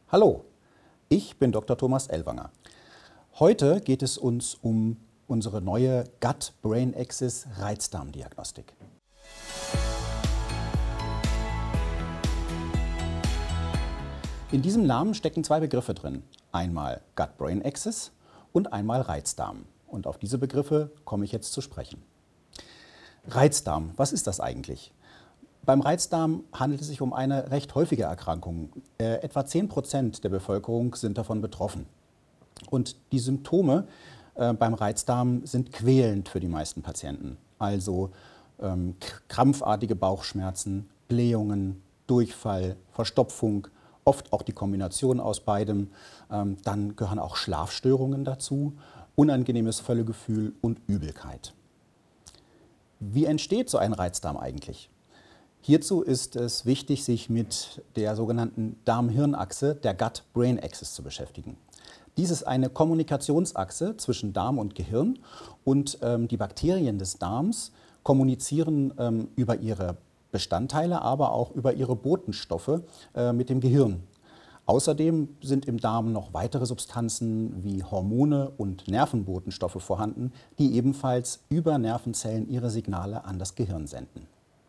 Hallo, ich bin Dr. Thomas Ellwanger. Heute geht es uns um unsere neue Gut-Brain-Axis Reizdarmdiagnostik. In diesem Namen stecken zwei Begriffe drin. Einmal Gut-Brain-Axis und einmal Reizdarm. Und auf diese Begriffe komme ich jetzt zu sprechen. Reizdarm, was ist das eigentlich? Beim Reizdarm handelt es sich um eine recht häufige Erkrankung. Etwa 10% der Bevölkerung sind davon betroffen. Und die Symptome beim Reizdarm sind quälend für die meisten Patienten. Also krampfartige Bauchschmerzen, Blähungen, Durchfall, Verstopfung, oft auch die Kombination aus beidem. Dann gehören auch Schlafstörungen dazu, unangenehmes Völlegefühl und Übelkeit. Wie entsteht so ein Reizdarm eigentlich? Hierzu ist es wichtig, sich mit der sogenannten Darm-Hirn-Achse, der Gut-Brain-Axis, zu beschäftigen. Dies ist eine Kommunikationsachse zwischen Darm und Gehirn und die Bakterien des Darms kommunizieren über ihre Bestandteile, aber auch über ihre Botenstoffe mit dem Gehirn. Außerdem sind im Darm noch weitere Substanzen wie Hormone und Nervenbotenstoffe vorhanden, die ebenfalls über Nervenzellen ihre Signale an das Gehirn senden.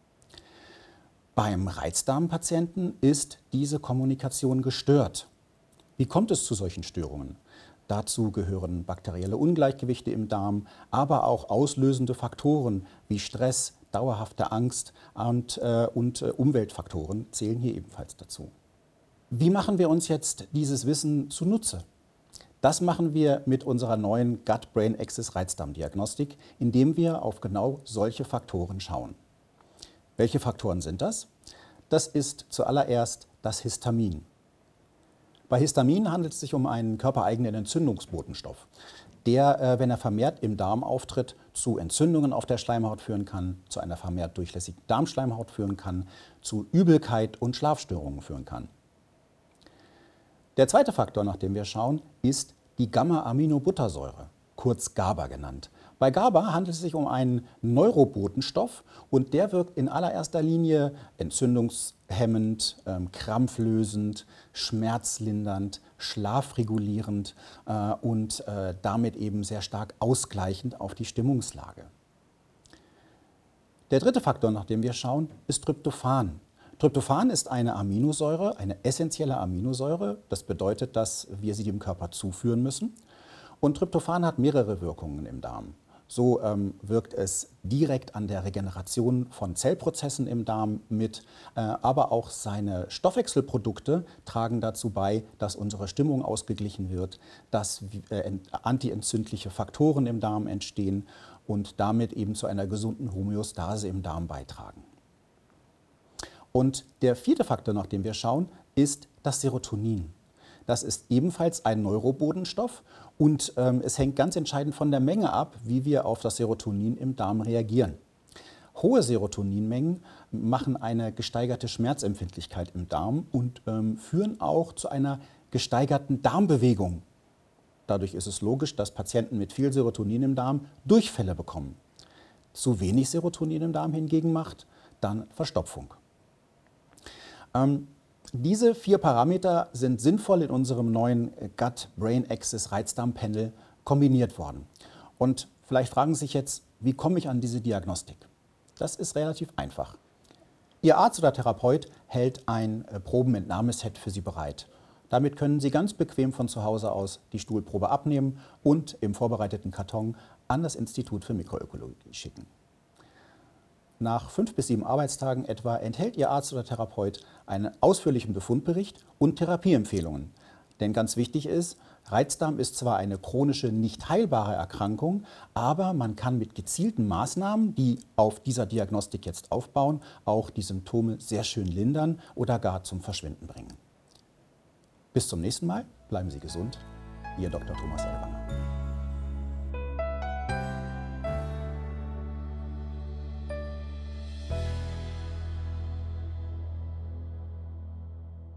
Beim Reizdarmpatienten ist diese Kommunikation gestört. Wie kommt es zu solchen Störungen? Dazu gehören bakterielle Ungleichgewichte im Darm, aber auch auslösende Faktoren wie Stress, dauerhafte Angst und Umweltfaktoren zählen hier ebenfalls dazu. Wie machen wir uns jetzt dieses Wissen zunutze? Das machen wir mit unserer neuen Gut-Brain-Axis Reizdarmdiagnostik, indem wir auf genau solche Faktoren schauen. Welche Faktoren sind das? Das ist zuallererst das Histamin. Bei Histamin handelt es sich um einen körpereigenen Entzündungsbotenstoff, der, wenn er vermehrt im Darm auftritt, zu Entzündungen auf der Schleimhaut führen kann, zu einer vermehrt durchlässigen Darmschleimhaut führen kann, zu Übelkeit und Schlafstörungen führen kann. Der zweite Faktor, nach dem wir schauen, ist die Gamma-Aminobuttersäure, kurz GABA genannt. Bei GABA handelt es sich um einen Neurobotenstoff und der wirkt in allererster Linie entzündungshemmend, krampflösend, schmerzlindernd, schlafregulierend und damit eben sehr stark ausgleichend auf die Stimmungslage. Der dritte Faktor, nach dem wir schauen, ist Tryptophan. Tryptophan ist eine Aminosäure, eine essentielle Aminosäure. Das bedeutet, dass wir sie dem Körper zuführen müssen. Und Tryptophan hat mehrere Wirkungen im Darm. So wirkt es direkt an der Regeneration von Zellprozessen im Darm mit, aber auch seine Stoffwechselprodukte tragen dazu bei, dass unsere Stimmung ausgeglichen wird, dass antientzündliche Faktoren im Darm entstehen und damit eben zu einer gesunden Homöostase im Darm beitragen. Und der vierte Faktor, nach dem wir schauen, ist das Serotonin. Das ist ebenfalls ein Neurobotenstoff und es hängt ganz entscheidend von der Menge ab, wie wir auf das Serotonin im Darm reagieren. Hohe Serotoninmengen machen eine gesteigerte Schmerzempfindlichkeit im Darm und führen auch zu einer gesteigerten Darmbewegung. Dadurch ist es logisch, dass Patienten mit viel Serotonin im Darm Durchfälle bekommen. Zu wenig Serotonin im Darm hingegen macht dann Verstopfung. Diese 4 Parameter sind sinnvoll in unserem neuen Gut-Brain-Axis Reizdarm-Panel kombiniert worden. Und vielleicht fragen Sie sich jetzt, wie komme ich an diese Diagnostik? Das ist relativ einfach. Ihr Arzt oder Therapeut hält ein Probenentnahmeset für Sie bereit. Damit können Sie ganz bequem von zu Hause aus die Stuhlprobe abnehmen und im vorbereiteten Karton an das Institut für Mikroökologie schicken. Nach 5 bis 7 Arbeitstagen etwa enthält Ihr Arzt oder Therapeut einen ausführlichen Befundbericht und Therapieempfehlungen. Denn ganz wichtig ist, Reizdarm ist zwar eine chronische, nicht heilbare Erkrankung, aber man kann mit gezielten Maßnahmen, die auf dieser Diagnostik jetzt aufbauen, auch die Symptome sehr schön lindern oder gar zum Verschwinden bringen. Bis zum nächsten Mal, bleiben Sie gesund, Ihr Dr. Thomas Ellwanger.